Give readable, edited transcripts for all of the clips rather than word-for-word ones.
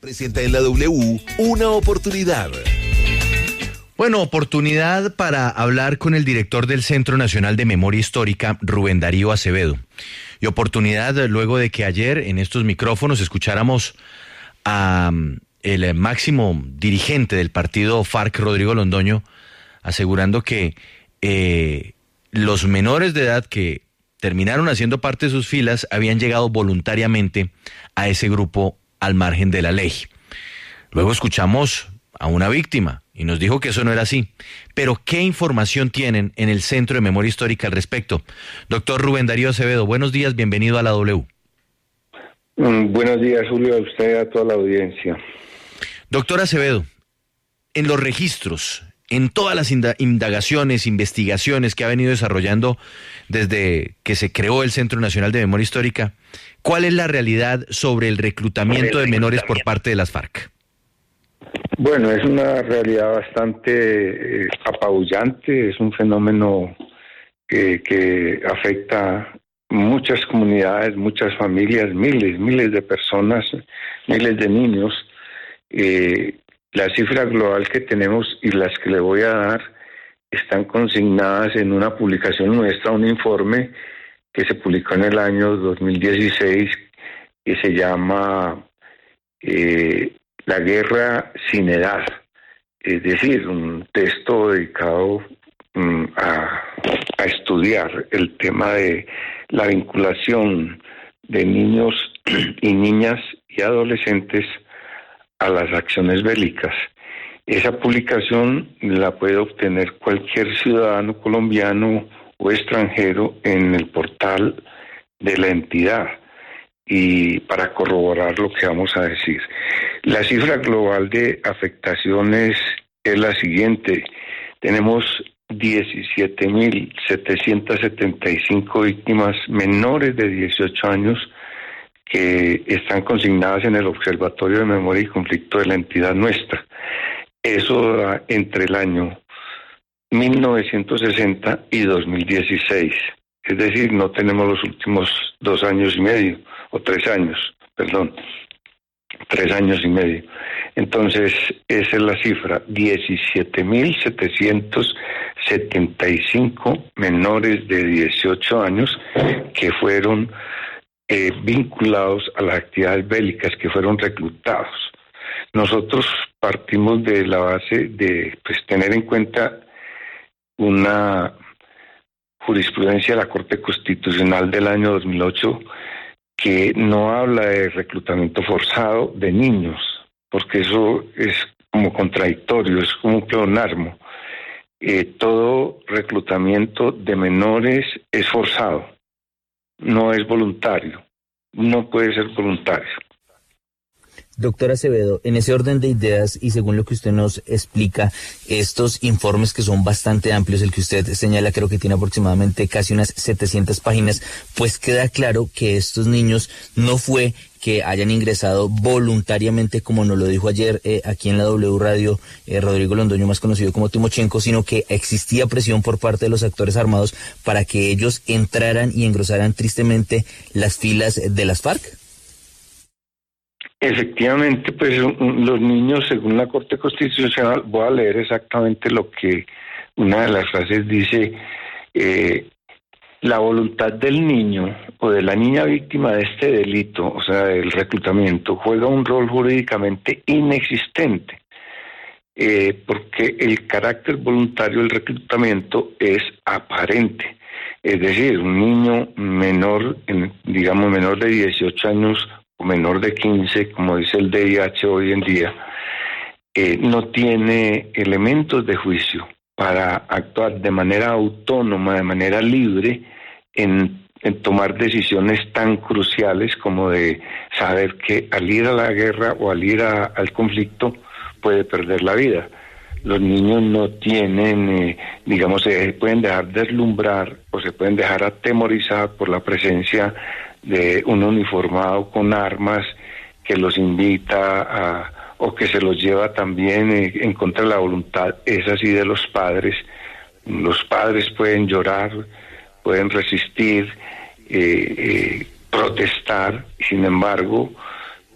Presenta en la W una oportunidad. Bueno, oportunidad para hablar con el director del Centro Nacional de Memoria Histórica, Rubén Darío Acevedo. Y oportunidad luego de que ayer en estos micrófonos escucháramos a el máximo dirigente del partido FARC, Rodrigo Londoño, asegurando que los menores de edad que terminaron haciendo parte de sus filas habían llegado voluntariamente a ese grupo al margen de la ley. Luego escuchamos a una víctima y nos dijo que eso no era así. Pero ¿qué información tienen en el Centro de Memoria Histórica al respecto? Doctor Rubén Darío Acevedo, buenos días, bienvenido a la W. Buenos días, Julio, a usted y a toda la audiencia. Doctor Acevedo, en los registros, en todas las indagaciones, investigaciones que ha venido desarrollando desde que se creó el Centro Nacional de Memoria Histórica, ¿cuál es la realidad sobre el reclutamiento de menores por parte de las FARC? Bueno, es una realidad bastante apabullante, es un fenómeno que afecta muchas comunidades, muchas familias, miles de personas, miles de niños. La cifra global que tenemos y las que le voy a dar están consignadas en una publicación nuestra, un informe que se publicó en el año 2016 y se llama La guerra sin edad, es decir, un texto dedicado a estudiar el tema de la vinculación de niños y niñas y adolescentes a las acciones bélicas. Esa publicación la puede obtener cualquier ciudadano colombiano o extranjero en el portal de la entidad. Y para corroborar lo que vamos a decir, la cifra global de afectaciones es la siguiente: tenemos 17.775 víctimas menores de 18 años que están consignadas en el Observatorio de Memoria y Conflicto de la entidad nuestra. Eso da entre el año 1960 y 2016. Es decir, no tenemos los últimos 2 años y medio, o 3 años, perdón, 3 años y medio. Entonces, esa es la cifra, 17.775 menores de 18 años que fueron vinculados a las actividades bélicas, que fueron reclutados. Nosotros partimos de la base de tener en cuenta una jurisprudencia de la Corte Constitucional del año 2008 que no habla de reclutamiento forzado de niños, porque eso es como contradictorio, es como un pleonasmo. Todo reclutamiento de menores es forzado, no es voluntario, no puede ser voluntario. Doctor Acevedo, en ese orden de ideas y según lo que usted nos explica, estos informes que son bastante amplios, el que usted señala creo que tiene aproximadamente casi unas 700 páginas, pues queda claro que estos niños no fue que hayan ingresado voluntariamente, como nos lo dijo ayer aquí en la W Radio Rodrigo Londoño, más conocido como Timochenko, sino que existía presión por parte de los actores armados para que ellos entraran y engrosaran tristemente las filas de las FARC. Efectivamente, pues los niños, según la Corte Constitucional, voy a leer exactamente lo que una de las frases dice: la voluntad del niño o de la niña víctima de este delito, o sea, del reclutamiento, juega un rol jurídicamente inexistente, porque el carácter voluntario del reclutamiento es aparente. Es decir, un niño menor, digamos menor de 18 años o menor de 15, como dice el DIH hoy en día, no tiene elementos de juicio para actuar de manera autónoma, de manera libre, en tomar decisiones tan cruciales como de saber que al ir a la guerra o al ir al conflicto puede perder la vida. Los niños no tienen, digamos, se pueden dejar deslumbrar o se pueden dejar atemorizar por la presencia de un uniformado con armas que los invita o que se los lleva también en contra de la voluntad, es así, de los padres. Los padres pueden llorar, pueden resistir, protestar, sin embargo,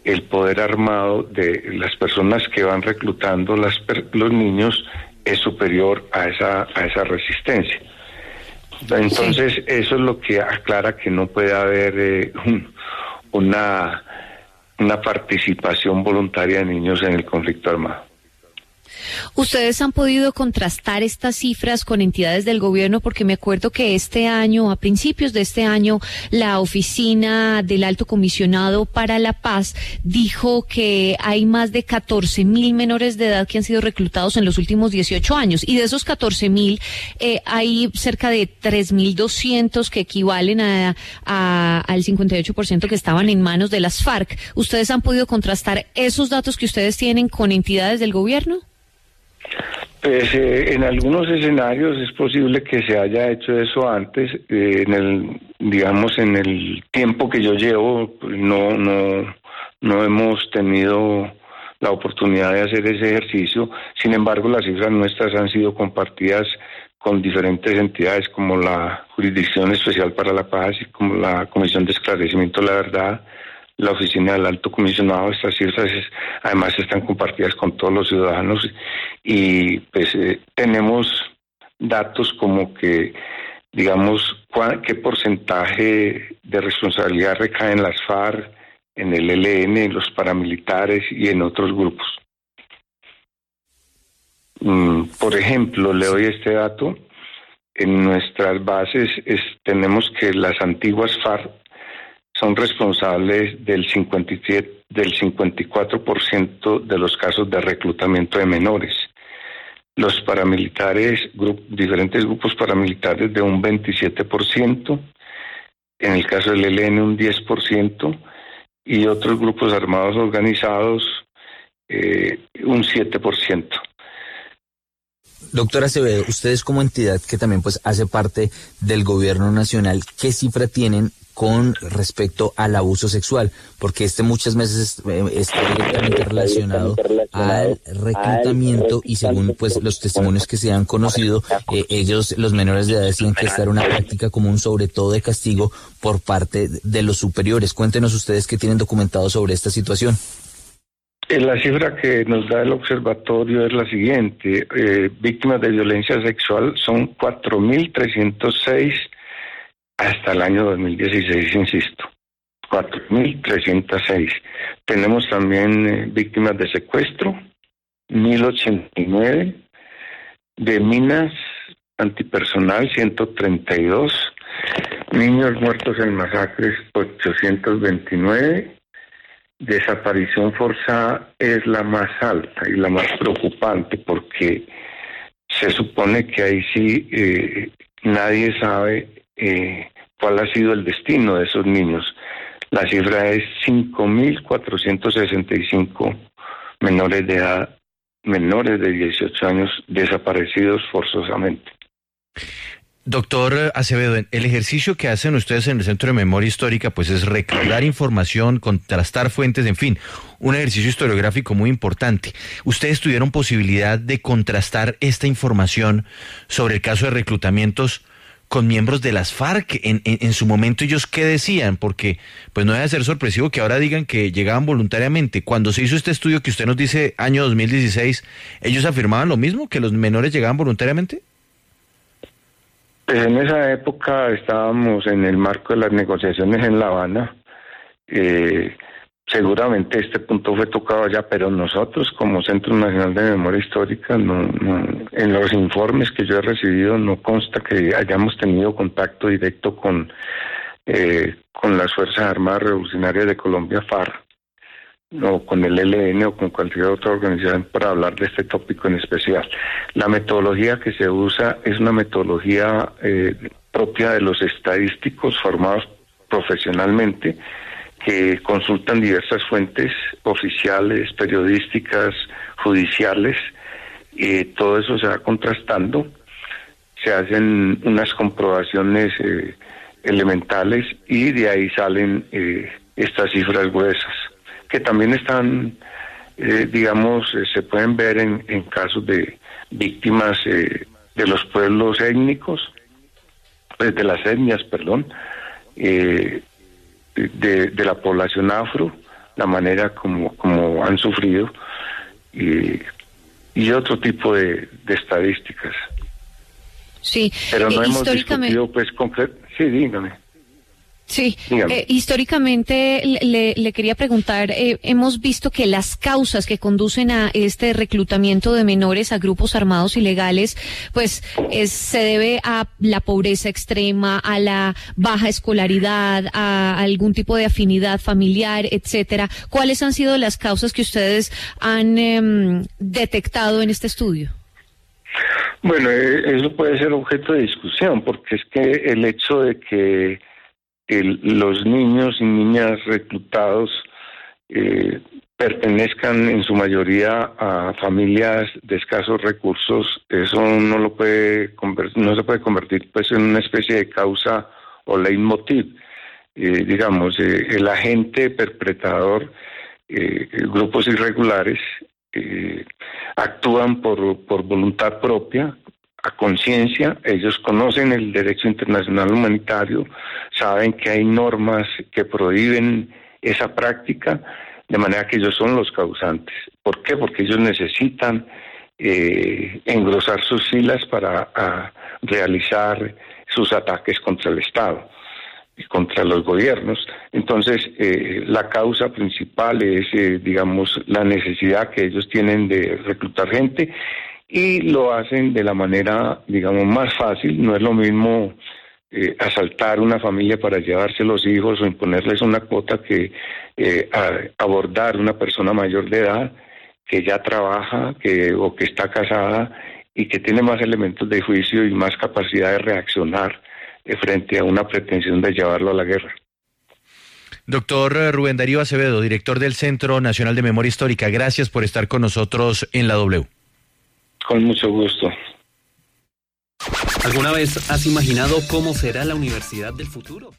el poder armado de las personas que van reclutando los niños es superior a esa resistencia. Entonces, eso es lo que aclara que no puede haber una participación voluntaria de niños en el conflicto armado. ¿Ustedes han podido contrastar estas cifras con entidades del gobierno? Porque me acuerdo que este año, a principios de este año, la oficina del Alto Comisionado para la Paz dijo que hay más de 14.000 menores de edad que han sido reclutados en los últimos 18 años. Y de esos 14.000, hay cerca de 3.200 que equivalen al 58% que estaban en manos de las FARC. ¿Ustedes han podido contrastar esos datos que ustedes tienen con entidades del gobierno? Pues en algunos escenarios es posible que se haya hecho eso antes. En el tiempo que yo llevo, no hemos tenido la oportunidad de hacer ese ejercicio. Sin embargo, las cifras nuestras han sido compartidas con diferentes entidades como la Jurisdicción Especial para la Paz y como la Comisión de Esclarecimiento de la Verdad, la Oficina del Alto Comisionado. Estas cifras además están compartidas con todos los ciudadanos y pues tenemos datos como que, digamos, qué porcentaje de responsabilidad recae en las FARC, en el ELN, en los paramilitares y en otros grupos. Por ejemplo, le doy este dato. En nuestras bases tenemos que las antiguas FARC son responsables del 54% de los casos de reclutamiento de menores. Los paramilitares, diferentes grupos paramilitares de un 27%, en el caso del ELN un 10%, y otros grupos armados organizados un 7%. Doctora Acevedo, ustedes como entidad que también pues hace parte del gobierno nacional, ¿qué cifra tienen con respecto al abuso sexual? Porque muchas veces está directamente relacionado al reclutamiento y según pues los testimonios que se han conocido, los menores de edad decían que esta era una práctica común, sobre todo de castigo por parte de los superiores. Cuéntenos ustedes qué tienen documentado sobre esta situación. La cifra que nos da el observatorio es la siguiente: víctimas de violencia sexual son 4.306 hasta el año 2016, insisto, 4.306. Tenemos también víctimas de secuestro, 1.089, de minas antipersonal, 132, niños muertos en masacres, 829. Desaparición forzada es la más alta y la más preocupante porque se supone que ahí sí nadie sabe cuál ha sido el destino de esos niños. La cifra es 5.465 menores de edad, menores de 18 años desaparecidos forzosamente. Doctor Acevedo, el ejercicio que hacen ustedes en el Centro de Memoria Histórica pues es recaudar información, contrastar fuentes, en fin, un ejercicio historiográfico muy importante. ¿Ustedes tuvieron posibilidad de contrastar esta información sobre el caso de reclutamientos con miembros de las FARC? En su momento, ¿ellos qué decían? Porque pues no debe ser sorpresivo que ahora digan que llegaban voluntariamente. Cuando se hizo este estudio que usted nos dice, año 2016, ¿ellos afirmaban lo mismo, que los menores llegaban voluntariamente? Pues en esa época estábamos en el marco de las negociaciones en La Habana. Seguramente este punto fue tocado allá, pero nosotros como Centro Nacional de Memoria Histórica, en los informes que yo he recibido no consta que hayamos tenido contacto directo con las Fuerzas Armadas Revolucionarias de Colombia, FARC, o con el ELN o con cualquier otra organización para hablar de este tópico en especial. La metodología que se usa es una metodología propia de los estadísticos formados profesionalmente, que consultan diversas fuentes oficiales, periodísticas, judiciales, y todo eso se va contrastando, se hacen unas comprobaciones elementales y de ahí salen estas cifras gruesas, que también están, se pueden ver en casos de víctimas de los pueblos étnicos, de las etnias, de la población afro, la manera como han sufrido y otro tipo de estadísticas. Sí, pero no hemos discutido pues sí, dígame. Sí, históricamente le quería preguntar, hemos visto que las causas que conducen a este reclutamiento de menores a grupos armados ilegales, pues se debe a la pobreza extrema, a la baja escolaridad, a algún tipo de afinidad familiar, etcétera. ¿Cuáles han sido las causas que ustedes han detectado en este estudio? Bueno, eso puede ser objeto de discusión, porque es que el hecho de que los niños y niñas reclutados pertenezcan en su mayoría a familias de escasos recursos, eso no se puede convertir pues en una especie de causa o leitmotiv. Digamos, el agente perpetrador, grupos irregulares, actúan por voluntad propia, a conciencia. Ellos conocen el derecho internacional humanitario, saben que hay normas que prohíben esa práctica, de manera que ellos son los causantes. ¿Por qué? Porque ellos necesitan engrosar sus filas para realizar sus ataques contra el Estado y contra los gobiernos. Entonces, la causa principal es, digamos, la necesidad que ellos tienen de reclutar gente, y lo hacen de la manera, digamos, más fácil. No es lo mismo asaltar una familia para llevarse los hijos o imponerles una cuota que abordar una persona mayor de edad que ya trabaja o que está casada y que tiene más elementos de juicio y más capacidad de reaccionar frente a una pretensión de llevarlo a la guerra. Doctor Rubén Darío Acevedo, director del Centro Nacional de Memoria Histórica, gracias por estar con nosotros en la W. Con mucho gusto. ¿Alguna vez has imaginado cómo será la universidad del futuro?